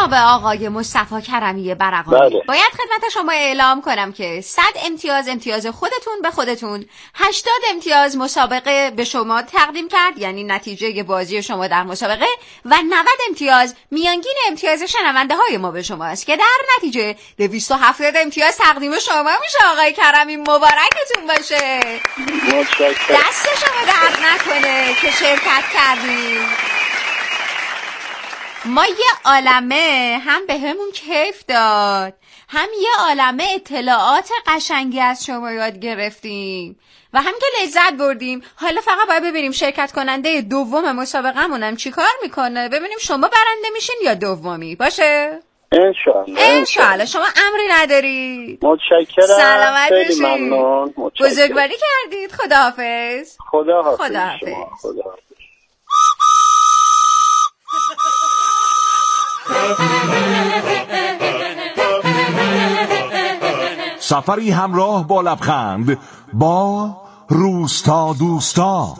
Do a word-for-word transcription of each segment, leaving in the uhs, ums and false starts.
جناب آقای مصطفی کرمی برقانی، بله. باید خدمت شما اعلام کنم که صد امتیاز امتیاز خودتون به خودتون، هشتاد امتیاز مسابقه به شما تقدیم کرد، یعنی نتیجه بازی شما در مسابقه، و نود امتیاز میانگین امتیاز شنونده های ما به شما است که در نتیجه دویست و هفتاد امتیاز تقدیم شما میشه. آقای کرمی مبارکتون باشه. دست شما درد نکنه که شرکت کردیم. ما یه عالمه هم به همون کیف داد، هم یه عالمه اطلاعات قشنگی از شما یاد گرفتیم و هم که لذت بردیم. حالا فقط باید ببینیم شرکت کننده دوم مسابقه‌مون هم چی کار میکنه، ببینیم شما برنده میشین یا دومی. باشه؟ انشالله انشالله. شما امری ندارید. متشکرم. سلامت خیلی ممنون. بزرگواری کردید. خداحافظ. خداحافظ. خداحافظ. خداحافظ. سفری همراه با لبخند با روستا دوستا.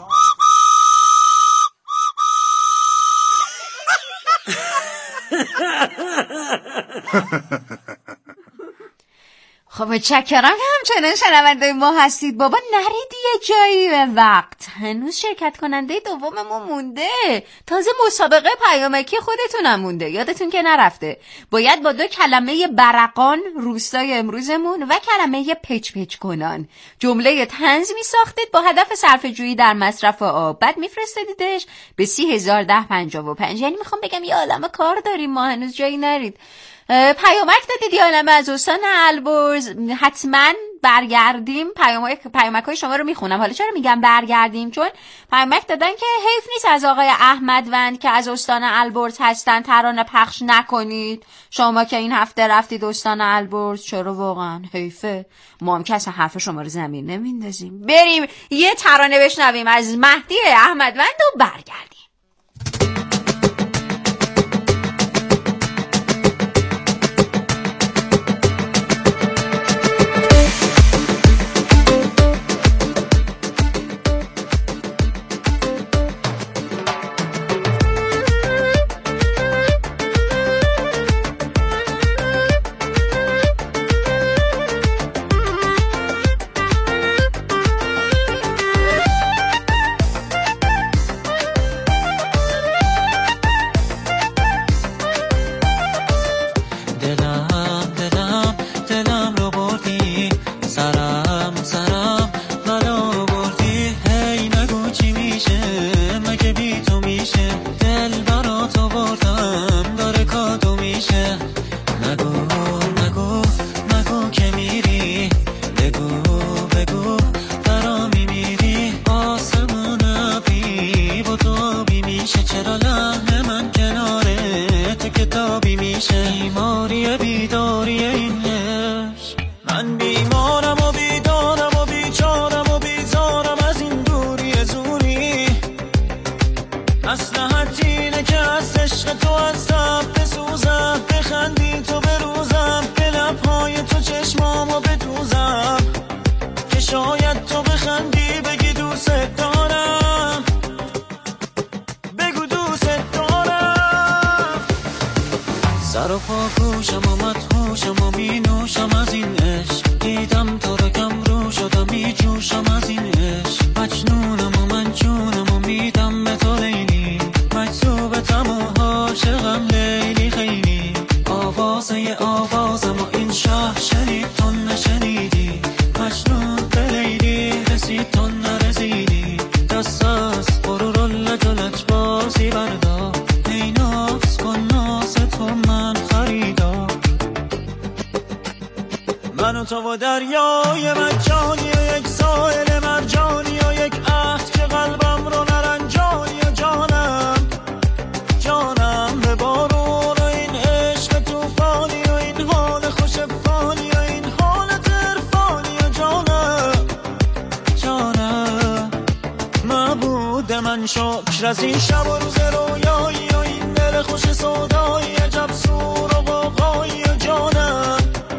خب متشکرم که همچنان شنونده ما هستید. بابا نرید یه جایی به وقت، هنوز شرکت کننده دوممون مونده، تازه مسابقه پیامکی خودتونم مونده، یادتون که نرفته. باید با دو کلمه برقان روستای امروزمون و کلمه پچ پچ کنان جمله طنز می ساختید با هدف صرفه جویی در مصرف آب، بعد میفرستیدش به سی هزار ده پنجاه و پنج. یعنی میخوام بگم یه عالمه کار داریم ما، هنوز جایی نرید. پیامک دادید یا عالمه از استان البرز، حتما برگردیم. پیامک پیامک های شما رو میخونم. حالا چرا میگم برگردیم؟ چون پیامک دادن که حیف نیست از آقای احمدوند که از استان البرز هستن ترانه پخش نکنید. شما که این هفته رفتید استان البرز، چرا واقعا حیفه. ما هم که اصلا حرف شما رو زمین نمیندازیم. بریم یه ترانه بشنویم از مهدی احمدوند و برگردیم. شکر از این شب و روز رویایی و این دل خوش سودایی، عجب سور و غوغایی و جانم.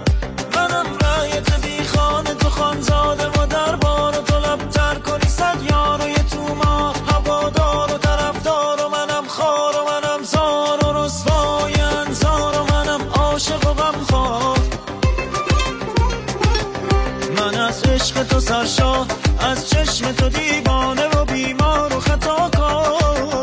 منم رایت بی خانه تو خانزاده و دربار و تو لبتر کنی صد یار و یه تو ما هوادار و طرفدار و منم خار و منم زار و رسوای انزار و سرشاه، از چشم تو دیوانه و بیمار و خطا کن.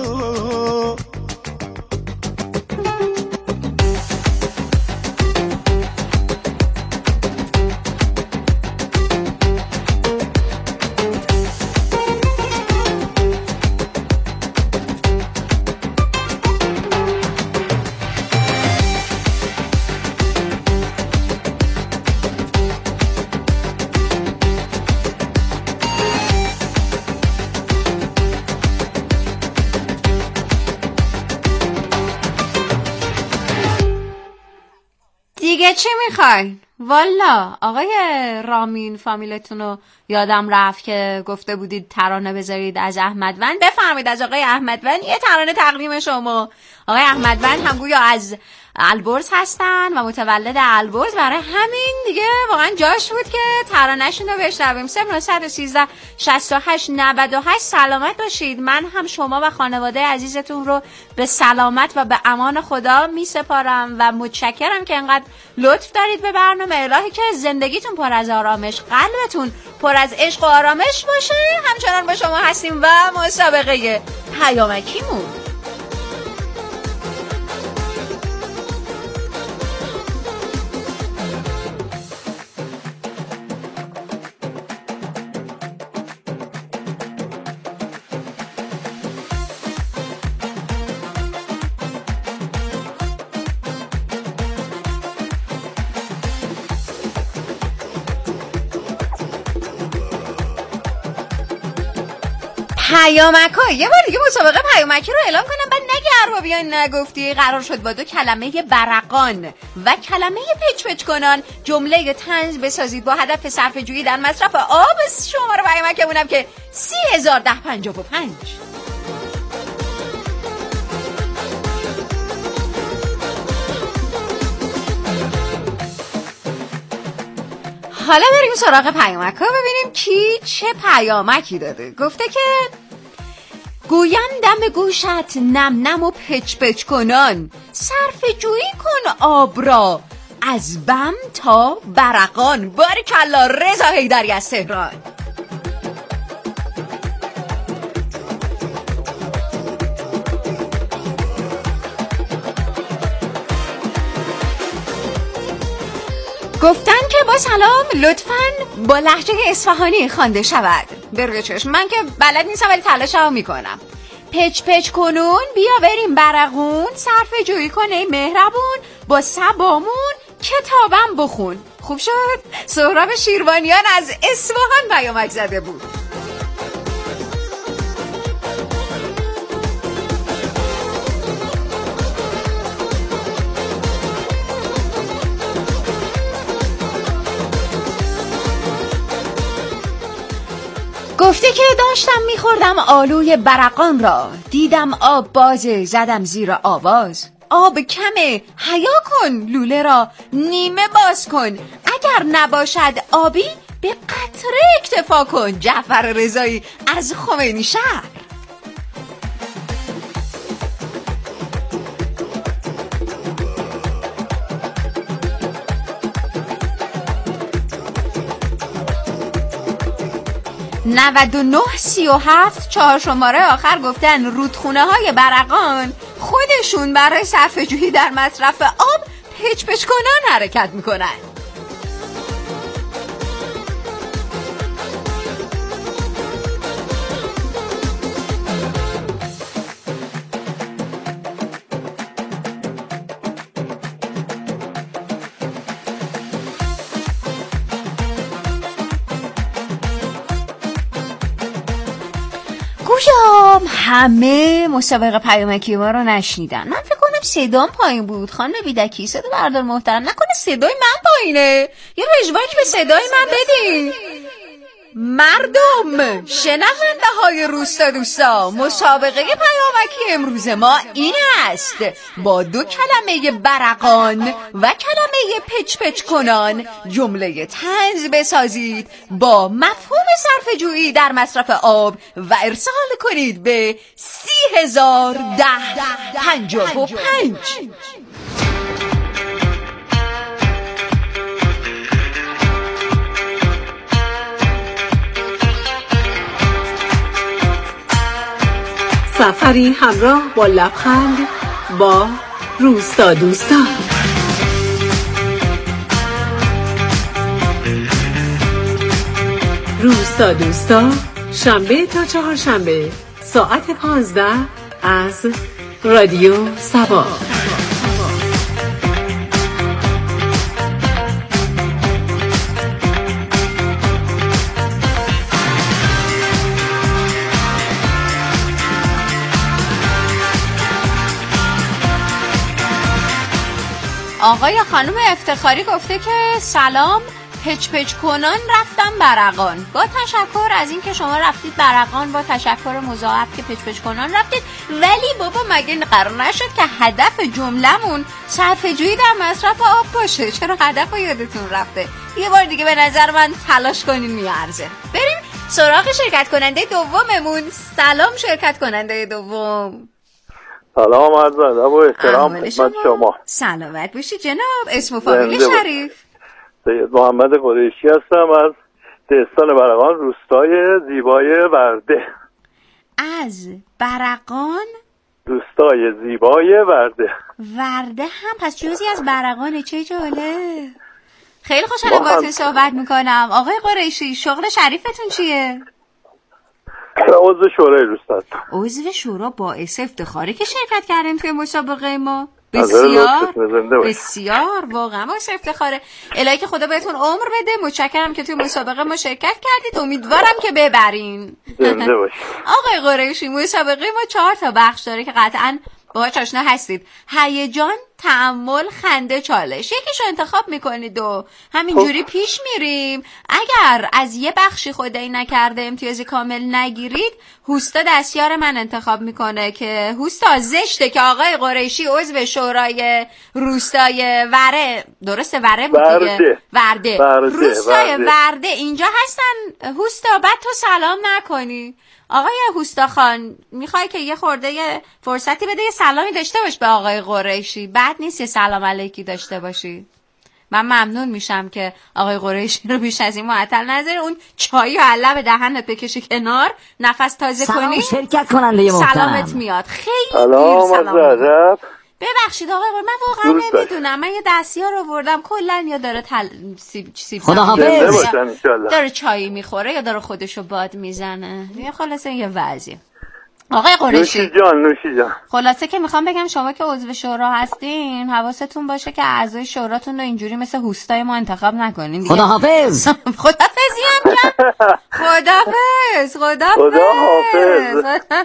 دیگه چی میخواین؟ والا آقای رامین فامیلتونو یادم رفت که گفته بودید ترانه بذارید از احمدوند. بفرمایید از آقای احمدوند یه ترانه تقدیم شما. آقای احمدوند هم گویا از البرز هستن و متولد البرز، برای همین دیگه واقعا جاش بود که ترانه‌شون رو بشنویم. صفر نه یک سه شصت و هشت نود و هشت. سلامت باشید. من هم شما و خانواده عزیزتون رو به سلامت و به امان خدا می سپارم و متشکرم که انقدر لطف دارید به برنامه. الهی که زندگیتون پر از آرامش، قلبتون پر از عشق و آرامش باشه. همچنان با شما هستیم و مسابقه پیامکیمون. پیامک‌ها یه بار دیگه مسابقه پیامکی رو اعلام کنم، بعد نگه ارباب بیان نگفتی. قرار شد با دو کلمه برقان و کلمه پچ پچ کنان جمله طنز بسازید با هدف صرفه‌جویی در مصرف آب. شماره پیامکمونم که سی هزار ده پنجاه و پنج. حالا بریم سراغ پیامک‌ها ببینیم کی چه پیامکی داده. گفته که گویندم گوشت نم نم و پچ پچ کنان، صرفه جویی کن آب را از بم تا برقان. باریکلا رضا حیدری از تهران. گفتن که با سلام لطفاً با لهجه اصفهانی خوانده شود. بروی چشم، من که بلد نیستم ولی تلاشمو میکنم. پچ پچ کنون بیا بریم برقون، صرفه جویی کنه مهربون، با سبامون کتابم بخون. خوب شد؟ سهراب شیروانیان از اصفهان پیامک زده بود. گفته که داشتم میخوردم آلوی برقان را، دیدم آب بازه زدم زیر آواز. آب کمه حیا کن، لوله را نیمه باز کن، اگر نباشد آبی به قطره اکتفا کن. جعفر رضایی از خمینی شهر. نود و نه سی و هفت چهار شماره آخر گفتن رودخونه های برقان خودشون برای صرفه جویی در مصرف آب پچ پچ کنان حرکت میکنن. گویام همه مسابقه پیامکی ما رو نشنیدن. من فکر کنم صدام پایین بود. خانم بیدکی صدا بردار محترم، نکنه صدای من پایینه؟ یه رجوعی به صدای من بدین. مردم شنونده های روستا دوستا، مسابقه پیامکی امروز ما این است: با دو کلمه برقان و کلمه پچ پچ کنان جمله طنز بسازید با مفهوم صرفه جویی در مصرف آب و ارسال کنید به سی هزار ده پنجاه و پنج. سفری همراه با لبخند با روستا دوستان. روستا دوستا شنبه تا چهارشنبه ساعت پانزده از رادیو سبا. آقای خانم افتخاری گفته که سلام، پچ پچ کنان رفتم برقان. با تشکر از این که شما رفتید برقان، با تشکر مضاعف که پچ پچ کنان رفتید. ولی بابا مگه قرار نشد که هدف جملمون صرفه‌جویی در مصرف آب باشه؟ چرا هدف یادتون رفته؟ یه بار دیگه به نظر من تلاش کنین میارزه. بریم سراغ شرکت کننده دوممون. سلام شرکت کننده دوم. سلام عرض ادب و احترام خدمت شما. سلامت باشی جناب. اسم و فامیل شریف؟ سید محمد قریشی هستم از دهستان برقان، روستای زیبای ورده. از برقان؟ روستای زیبای ورده. ورده هم پس جزئی از برقانه. چه جالب. خیلی خوشحالم باهاتون صحبت میکنم. آقای قریشی شغل شریفتون چیه؟ عضو شورای روستا هستم. عضو شورا، باعث افتخاره که شرکت کردین توی مسابقه ما. بسیار بسیار واقعا باعث افتخاره. الهی که خدا بهتون عمر بده. متشکرم که توی مسابقه ما شرکت کردید. امیدوارم که ببرین. زنده باشید. آقای قریشی مسابقه ما چهار تا بخش داره که قطعاً باهاش آشنا هستید. هیجان، تأمل، خنده، چالش. یکیشو انتخاب میکنید و همینجوری پیش میریم. اگر از یه بخشی خدایی نکرده امتیازی کامل نگیرید، هوستا دستیار من انتخاب میکنه که هوستا زشته که آقای قریشی عضو شورای روستای وره، درسته وره بود دیگه؟ ورده. ورده. روستای ورده. ورده اینجا هستن. هوستا بعد تو سلام نکنی. آقای هوستا خان میخوای که یه خورده یه فرصتی بده یه سلامی داشته باش به آقای قریشی؟ بعد نیست یه سلام علیکی داشته باشی. من ممنون میشم که آقای قریشی رو بیش از این معطل نذاری. اون چای و علب به دهنت بکشی کنار، نفس تازه سلام کنی. شرکت کننده محترم. سلامت میاد. خیلی سلام سلام. ببخشید آقای قریشی، من واقعا نمیدونم. من یه دستیار آوردم کلا یا داره تل... سیب سیب خدا حافظ. داره چای میخوره یا داره خودشو باد میزنه. یه خلاصه یه وضعیه. آقای قریشی نوشی جان نوشی جان خلاصه که میخوام بگم شما که عضو شورا هستین حواستون باشه که اعضای شوراتون رو اینجوری مثل هوستای ما انتخاب نکنین دیگه. خداحافظ. خداحافظی هم کرد. خداحافظ. خداحافظ.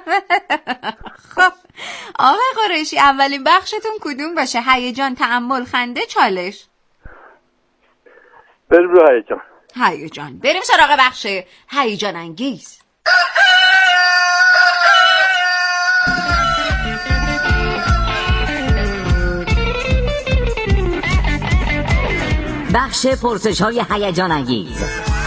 خب آقای قریشی اولین بخشتون کدوم باشه؟ هیجان، تأمل، خنده، چالش؟ بریم رو هیجان. هیجان. بریم سراغ بخش هیجان انگیز. بخش پرسش های هیجان انگیز.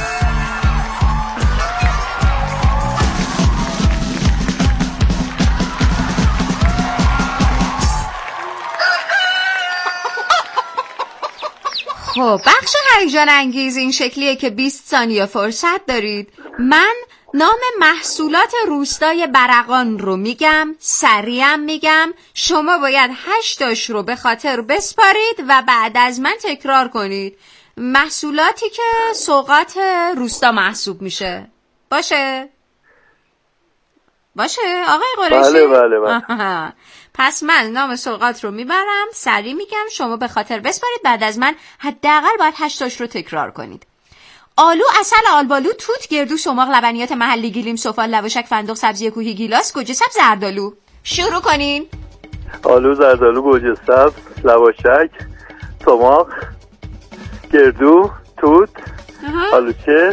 خب بخش هیجان انگیز این شکلیه که بیست ثانیه فرصت دارید. من نام محصولات روستای برقان رو میگم، سریعم میگم، شما باید هشتاش رو به خاطر بسپارید و بعد از من تکرار کنید. محصولاتی که سوغات روستا محسوب میشه. باشه؟ باشه آقای قریشی؟ بله بله بله. پس من نام سوغات رو میبرم، سریع میگم، شما به خاطر بسپارید، بعد از من حداقل باید هشتاش رو تکرار کنید. آلو، عسل، آلبالو، توت، گردو، سماق، لبنیات محلی، گیلیم، سفال، لواشک، فندق، سبزی کوهی، گیلاس، گوجه سبز، زردآلو. شروع کنین. آلو، زردآلو، گوجه سبز، لواشک، سماق، گردو، توت، آلوچه.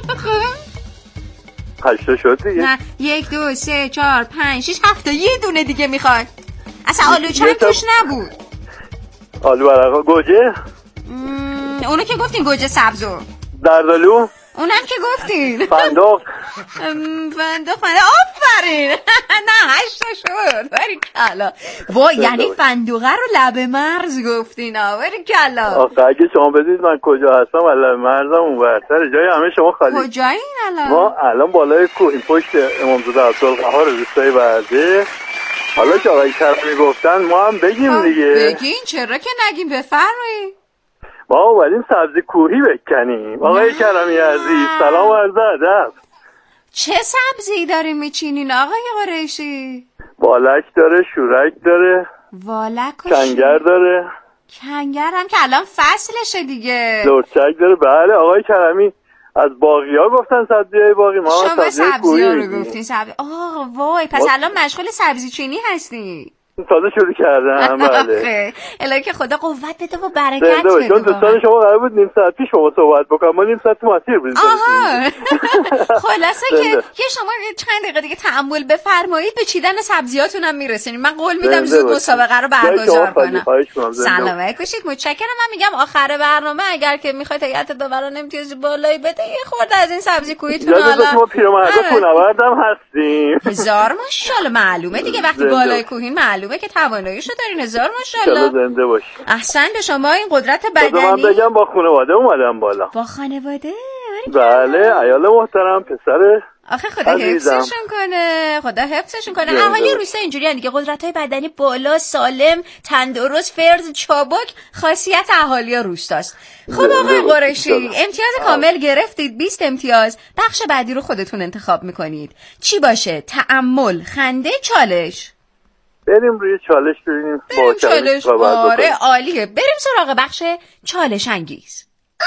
هشتا شد دیگه. نه یک دو سه چهار پنج شش هفت یه دونه دیگه میخوای. اصلا آلو چند توش نبود. آلو برقا گوجه. اونو که گفتین گوجه سبزو. زردآلو. اونم که گفتین. فندق فندق فندق آفرین. نه هشتا شد. باری کلا. وای یعنی فندقه رو لب مرز گفتین. باری کلا. آخه اگه شما بدید من کجا هستم لب مرزم اون برتره، جای همه شما خالی. کجایین الان؟ ما الان بالای کوه پشت امامزاده عبدالقهار روستای برده. حالا که آقای کرمی گفتن ما هم بگیم دیگه. بگین چرا که نگیم، بفرمایید. ما اومدیم سبزی کوهی بکنیم. آقای کرمی عزیز سلام و عرض ادب. چه سبزی داریم میچینین آقای قریشی؟ والک داره، شورک داره، والک و کنگر داره. کنگر هم که الان فصلشه دیگه. لرچک داره. بله آقای کرمی از باقی ها گفتن سبزی های باقی، ما شما سبزی سبزی ها رو گفتین. سبزی آه وای پس الان مشغول سبزی چینی هستی. تازه شروع کردم. بله الهی که خدا قوت بده و برکت بده. چون دوستان شما قرار بود نیم ساعت پیش شما صحبت بکنم، ما نیم ساعت مسیر بودیم. آها خلاصه که یه شما چند دقیقه دیگه تأمل بفرمایید، به چیدن سبزیاتون هم میرسین. من قول میدم زود مسابقه رو برگزار کنم. سلامت باشید. متشکرم. من میگم آخر برنامه اگر که میخواید هیئت داوران امتیاز بالایی بده یه خورده از این سبزی کوهیتون حالا ما پیرمردا کوهنوردم هستیم. هزار ماشاءالله. معلومه دیگه وقتی بالای کوهین معلومه که تواناییشو دارین. هزار ماشاءالله. زنده باشی. احسن به شما. این قدرت بدنی. من بگم با خانواده اومدم بالا. با خانواده؟ بله عیال محترم، پسر. آخه خدا حفظشون کنه. خدا حفظشون کنه. اهالی روستا اینجوریه دیگه، قدرت‌های بدنی بالا، سالم، تندرست، فرز، چابک خاصیت اهالی روستاست. خب آقای قریشی امتیاز کامل گرفتید، بیست امتیاز. بخش بعدی رو خودتون انتخاب میکنید. چی باشه؟ تأمل، خنده، چالش؟ بریم روی چالش ببینیم. بریم چالش. آره عالیه. بریم سراغ بخش چالش انگیز.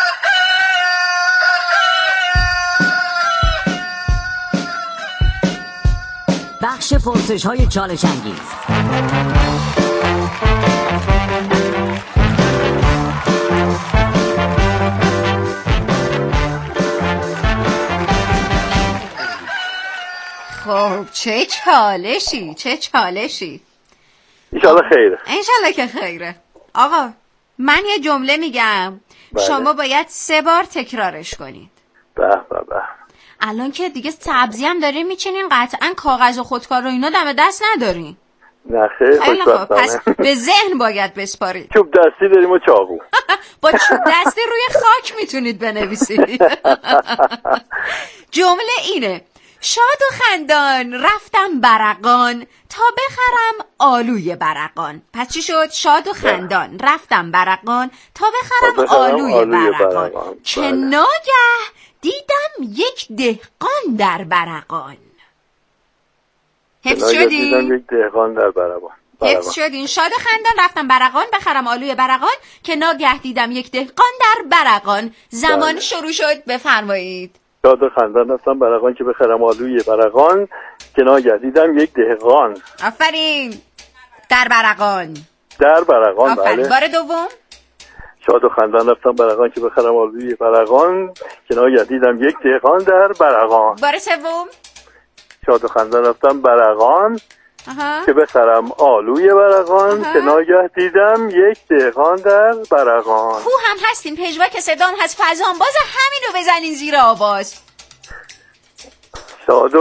بخش پرسش های چالش انگیز. خب چه چالشی چه چالشی. انشالله خیره. انشالله که خیره. آقا من یه جمله میگم بله. شما باید سه بار تکرارش کنید. به به به. الان که دیگه سبزی هم دارین میچینین، قطعا کاغذ و خودکار و اینا دم دست ندارین. نه خیلی خوشبختانه. پس به ذهن باید بسپارید. چوب دستی داریم و چاقو. با چوب دستی روی خاک میتونید بنویسید. جمله اینه: شاد و خندان رفتم برقان تا بخرم آلوی برقان. پس چی شد؟ شاد و خندان رفتم برقان تا بخرم آلوی, آلوی برقان, برقان. که ناگه دیدم یک دهقان در برقان. حفظ شدین؟ دیدم یک دهقان در برقان. حفظ شدین؟ شاد و خندان رفتم برقان بخرم آلوی برقان که ناگه دیدم یک دهقان در برقان. زمان بله. شروع شد. بفرمایید. شاد و خندان رفتم برقان که بخرم آلوی برقان که ناگه دیدم یک دهقان. آفرین. در برقان. در برقان. بله. بار دوم. شاد و خندان رفتم برقان که بخرم آلوی برقان که ناگه دیدم یک دهقان در برقان. بار سوم. شاد و خندان رفتم برقان آها. که بخرم آلوی برقان که ناگه دیدم یک دهقان در برقان. خو هم هستیم، پژواک صدام هست، فضام باز همینو بزنین زیر آواز. شاد و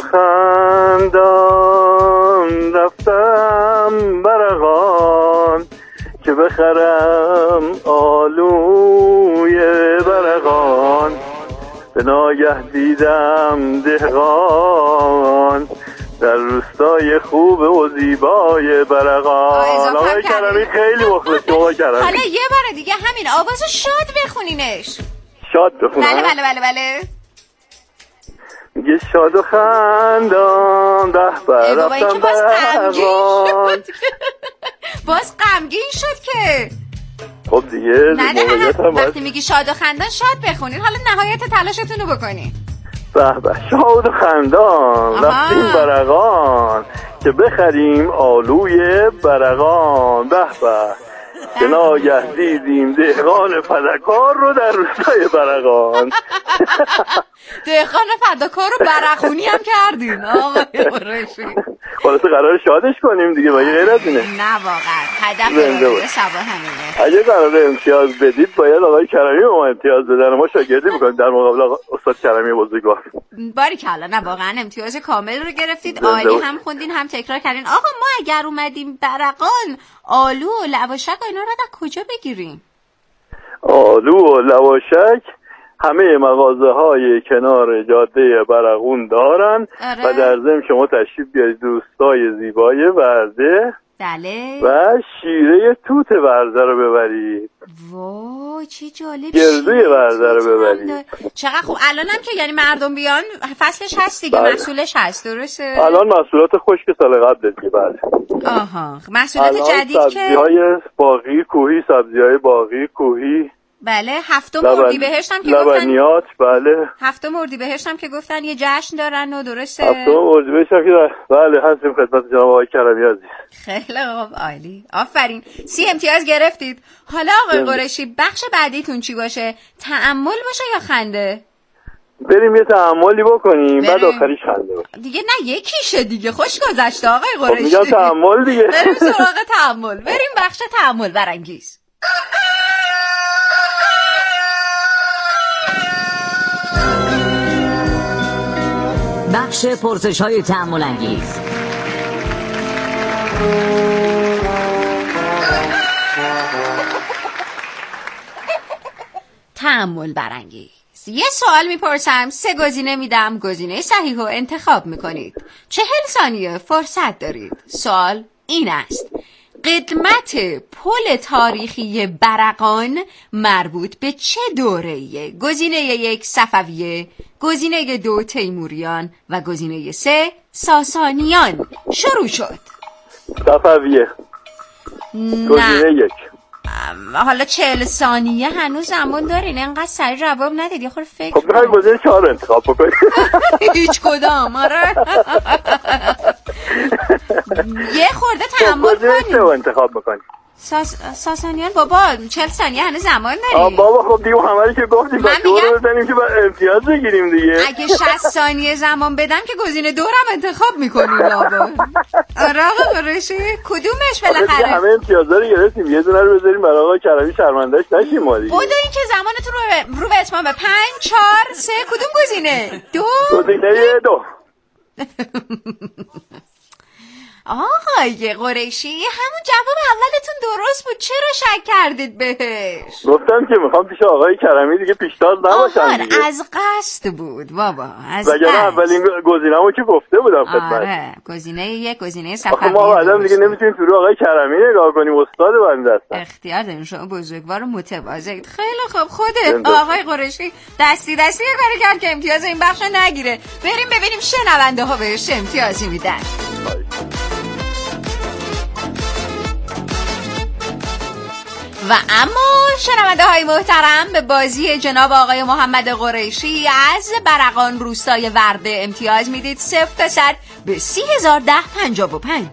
خندان رفتم برقان که بخرم آلوی برقان به ناگه دیدم دهقان در روستای خوب و زیبای برقان. آقای کرمی خیلی مخلص شما کرمی. حالا یه بار دیگه همین آوازو شاد بخونینش. شاد بخونم؟ بله بله بله بله. میگه شاد و خندان ده بر رفتم برقان. باز غمگین شد که. خب دیگه نه نه نه وقتی میگی شاد و خندان شاد بخونین. حالا نهایت تلاشتون رو بکنین. به به. شاد و خندان رفتیم برقان که بخریم آلوی برقان. به به. که ناگه دیدیم دهقان فداکار رو در روستای برقان. دهقان فداکار رو برخونی هم کردین آقای قریشی. خلاصه قرار شادش کنیم دیگه، باید غیر از اینه. نه واقعا هدف رادیو سبا همینه. اگه قرار امتیاز بدید باید آقای کرمی به ما امتیاز بدن، ما شاگردی میکنیم در مقابل استاد کرمی بزرگوار. باریکلا. نه واقعا امتیاز کامل رو گرفتید، عالی هم خوندین هم تکرار کردین. آقا ما اگر اومدیم برقان آلو و لواشک و اینا رو از کجا بگیریم؟ آلو و لواشک همه مغازه های کنار جاده برقون دارن. آره. و در ضمن شما تشریف بیارید دوستای زیبای ورده بله و شیره توت ورده رو ببرید. وای چی جالب. گردوی ورده رو ببرید. چقدر خوب. الانم که یعنی مردم بیان فصلش هست دیگه. بله. محصولش هست درسته؟ الان محصولات خشک سال قبل دیگه. بله. آها محصولات جدید که سبزی‌های باغی کوهی، سبزی‌های باغی کوهی. بله هفتم اردیبهشت هم که لبنیات. بله هفتم اردیبهشت هم که گفتن یه جشن دارن و درسته. هفتم اردیبهشت هم که بله هستیم خدمت جناب آقای کرمی عزیز. خیلی خوب عالی آفرین. سی امتیاز گرفتید. حالا آقای قریشی بخش بعدیتون چی باشه؟ تأمل باشه یا خنده؟ بریم یه تأملی بکنیم بریم. بعد آخریش خنده باشه دیگه. نه یکیشه دیگه. خوش گذشته آقای قریشی. خب میگم تأمل دیگه. بریم سراغ تأمل. بریم بخش تأمل برانگیز. بخش پرسش های تأمل انگیز. تأمل برانگیز. یه سوال میپرسم، سه گزینه میدم، گزینه صحیح رو انتخاب میکنید. چهل ثانیه فرصت دارید. سوال این است: قدمت پل تاریخی برقان مربوط به چه دوره‌ایه؟ گزینه یک صفویه، گزینه دو تیموریان و گزینه سه ساسانیان. شروع شد. صفویه. گزینه یک. حالا چهل ثانیه هنوز زمان دارین، انقدر سریع جواب ندید. یه خورده فکر خب میخوای گزینه چهار انتخاب بکنی. هیچ کدام. آره یه خورده تحمل کنید. گزینه سه انتخاب بکنی. ساس... ساسانیان بابا چهل ثانیه هنوز زمان داری. آه بابا خب دیگه همه که گفتیم من میگم بزنیم که امتیاز بگیریم دیگه. اگه شصت ثانیه زمان بدم که گزینه دورم انتخاب میکنیم بابا. آره آقا قریشی کدومش بالاخره؟ همه امتیازا رو گرفتیم، یه دونه رو بذاریم برای آقا کرمی شرمنده‌اش نشیم ما دیگه. بودین که زمانتون رو رو به اتمام. پنج چهار سه کدوم گزینه؟ دو. گزینه دو. آقای قریشی همون جواب اولتون درست بود، چرا شک کردید بهش؟ گفتم که میخوام پیش آقای کرمی دیگه پیشتاز نباشم دیگه. از قصد بود بابا، از قصد. وگرنه اولین گزینه‌مو که گفته بودم خدمت. آره گزینه یک، گزینه صفوی. ما بعدم دیگه نمیتونیم تو رو آقای کرمی نگاه کنیم، استاد بنده هستن. اختیار دارین شما بزرگوار و متواضعید. خیلی خوب. خودت آقای قریشی دستی دستی کاری کرد که امتیاز این بخش نگیره. بریم ببینیم شنونده ها بهش امتیازی میدن. و اما شنونده های محترم به بازی جناب آقای محمد قریشی از برقان روستای ورده امتیاز میدید صفر تا صد به سی هزار ده پنجاه و پنج.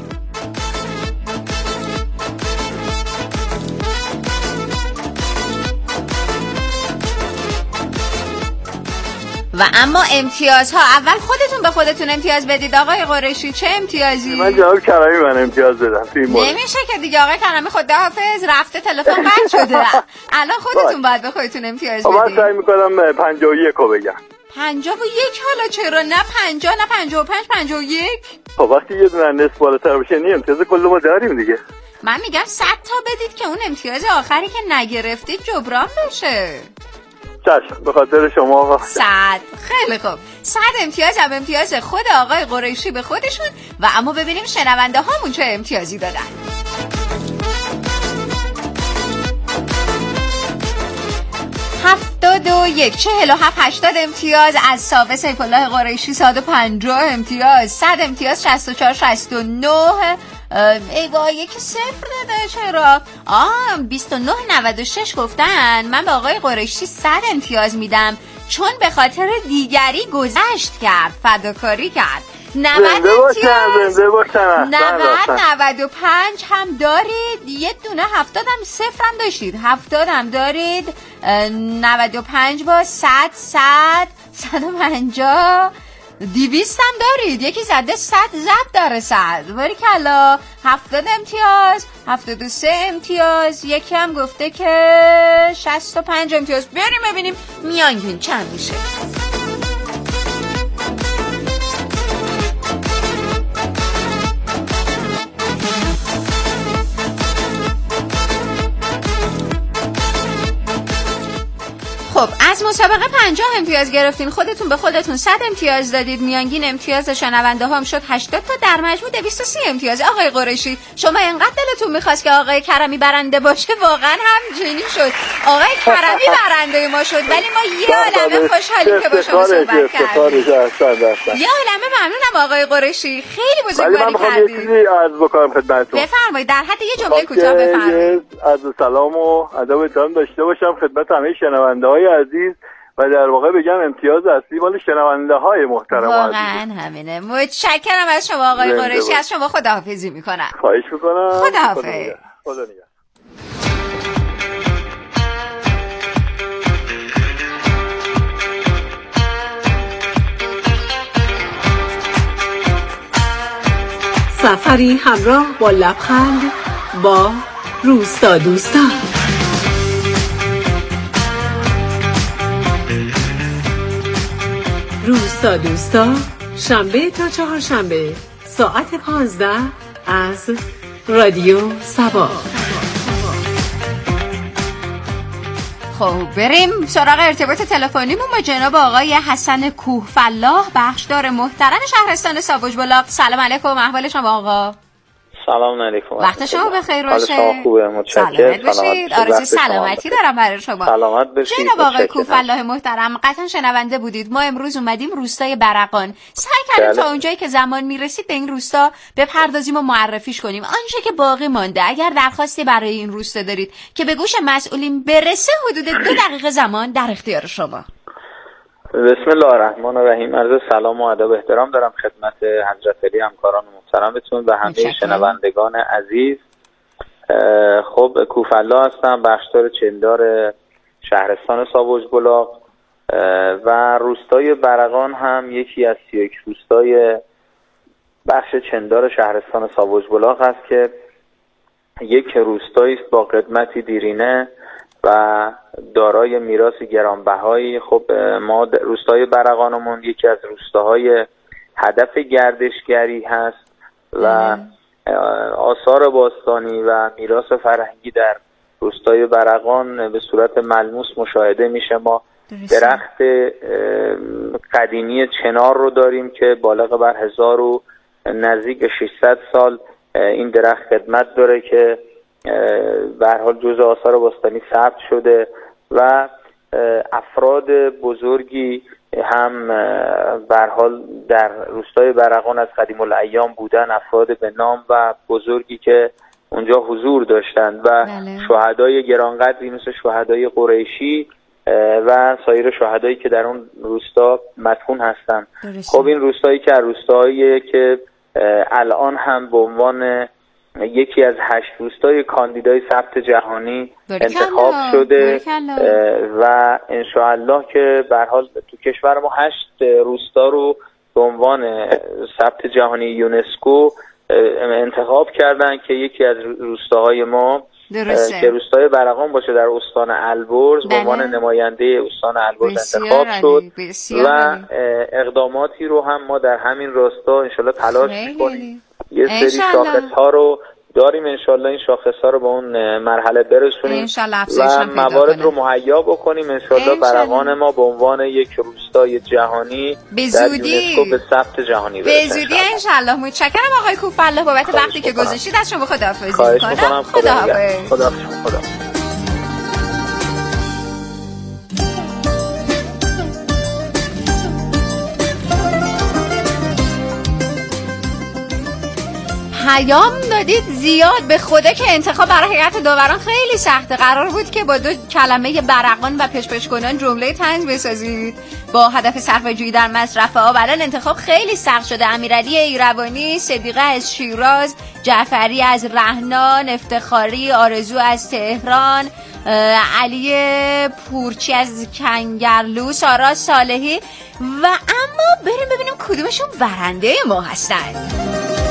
و اما امتیازها اول خودتون به خودتون امتیاز بدید. آقای قریشی چه امتیازی؟ من جناب کرمی من امتیاز بدم. نمیشه که دیگه آقای کرمی خداحافظ رفته تلفن قطع شده. الان خودتون باید به خودتون امتیاز بدید. من سعی میکنم پنجاه و یک رو بگم. پنجاه و یک حالا چرا نه پنجاه نه پنجاه و پنج پنجاه و یک؟ خب وقتی یه دونه نصف بالاتر بشه نی امتیاز کل ما داریم دیگه. من میگم صد تا بدید که اون امتیاز آخری که نگرفتید جبران بشه. چشم به خاطر شما آقا. صد. خیلی خوب. صد امتیاز هم امتیاز خود آقای قریشی به خودشون. و اما ببینیم شنونده هامون چه امتیازی دادن. هفتاد و یک، چهل و هفت، هشتاد امتیاز از ثابت سیف الله قریشی. صد و پنجاه امتیاز. صد امتیاز شصت و چهار شصت و نه. ای وای یکی صفر داده چرا؟ آه بیست و نه نود و شش گفتن. من به آقای قریشی صد امتیاز میدم چون به خاطر دیگری گذشت کرد، فداکاری کرد. نود امتیاز. نود نود و پنج هم دارید. یه دونه هفتاد هم صفر هم داشتید. هفتاد هم دارید. نود و پنج با صد صد صد و پنجاه دیویست هم دارید. یکی زده صد زد داره صد باری کلا. هفتاد امتیاز، هفتاد و سه امتیاز، یکی هم گفته که شصت و پنج امتیاز. بریم ببینیم میانگین چند میشه. خب از مسابقه پنجاه امتیاز گرفتین، خودتون به خودتون صد امتیاز دادید، میانگین امتیاز شنونده هم شد هشتاد تا، در مجموع دویست و سی امتیاز. آقای قریشی شما اینقدر دلتون میخواست که آقای کرمی برنده باشه، واقعا همچنین شد. آقای کرمی برنده ما شد، ولی ما یه عالمه خوشحالیم که با شما صحبت کردیم. یه عالمه ممنونم آقای قریشی، خیلی بزرگواری کردید. یه چیزی عرض بکنم خدمتتون. بفرمایید در حد یه جمله کوتاه بفرمایید. عرض سلام و ادب و احترام داشته باشم خدمت همه شنونده‌های عزیز و در واقع بگم امتیاز اصلی مال شنونده های محترم واقعا همینه. متشکرم از شما آقای قریشی، از شما خداحافظی میکنم. خواهش میکنم. خداحافظ. خدا نگهدار. سفری همراه با لبخند با روستا دوستا. روستا دوستا شنبه تا چهارشنبه ساعت پانزده از رادیو سبا. خب بریم سراغ ارتباط تلفنیمون با جناب آقای حسن کوهفلاح، بخشدار محترم شهرستان ساوجبلاغ. سلام علیکم، احوال شما آقا؟ سلام علیکم. وقت شما بخیر باشه. حال شما خوبه، متشکرم. سلامت باشید. آرزوی سلامتی دارم برای شما. سلامت باشید. جناب آقای کوهفلاح محترم، قطعا شنونده بودید ما امروز اومدیم روستای برقان. سعی کردیم تا اونجایی که زمان میرسید به این روستا بپردازیم و معرفیش کنیم. آنچه که باقی مانده، اگر درخواستی برای این روستا دارید که به گوش مسئولین برسه، حدود دو دقیقه زمان در اختیار شما. بسم الله الرحمن الرحیم. عرض سلام و ادب و احترام دارم خدمت حضرت علی همکاران محترمتون و همه شنوندگان عزیز. خب کوهفلاح هستم، بخشدار چندار شهرستان ساوجبلاغ و روستای برقان هم یکی از سی و یک روستای بخش چندار شهرستان ساوجبلاغ است که یک روستایی است با قدمتی دیرینه و دارای میراث گرانبهایی. خب ما روستای برقانمون یکی از روستاهای هدف گردشگری هست و آثار باستانی و میراث فرهنگی در روستای برقان به صورت ملموس مشاهده میشه. ما درخت قدیمی چنار رو داریم که بالغ بر هزار و نزدیک ششصد سال این درخت خدمت داره که به هر حال جزء آثار باستانی ثبت شده و افراد بزرگی هم به هر حال در روستای برقان از قدیم الایام بودن، افراد به نام و بزرگی که اونجا حضور داشتند و بله. شهدای گرانقدری مثل شهدای قریشی و سایر شهدایی که در اون روستا مدفون هستند. خب این روستایی که از روستاهایی که الان هم به عنوان یکی از هشت روستای کاندیدای ثبت جهانی انتخاب شده و انشاءالله که به هر حال تو کشور ما هشت روستا رو به عنوان ثبت جهانی یونسکو انتخاب کردن که یکی از روستاهای ما درسته. که روستای برقان باشه در استان البرز به عنوان نماینده استان البرز انتخاب شد و اقداماتی رو هم ما در همین راستا انشاءالله تلاش می‌کنیم. یه سری شاخص ها رو داریم انشالله این شاخص ها رو به اون مرحله برسونیم و موارد رو مهیا بکنیم انشالله برقان ما به عنوان یک روستای جهانی در یونسکو به ثبت جهانی برسه. به زودی انشالله. متشکرم آقای کوهفلاح بابت وقتی که گذاشتید. از شما خداحافظی میکنم. خواهش میکنم. خداحافظ. خداحافظ. پیام دادید زیاد، به خدا که انتخاب برای هیئت داوران خیلی سخته. قرار بود که با دو کلمه برقان و پشپشکنان جمله طنز بسازید با هدف صرفه‌جویی در مصرف آب. الان انتخاب خیلی سخت شده. امیرعلی ایروانی، صدیقه از شیراز، جعفری از رهنان، افتخاری، آرزو از تهران، علی پورچی از کنگرلو، سارا صالحی و اما بریم ببینیم کدومشون برنده ما هستن.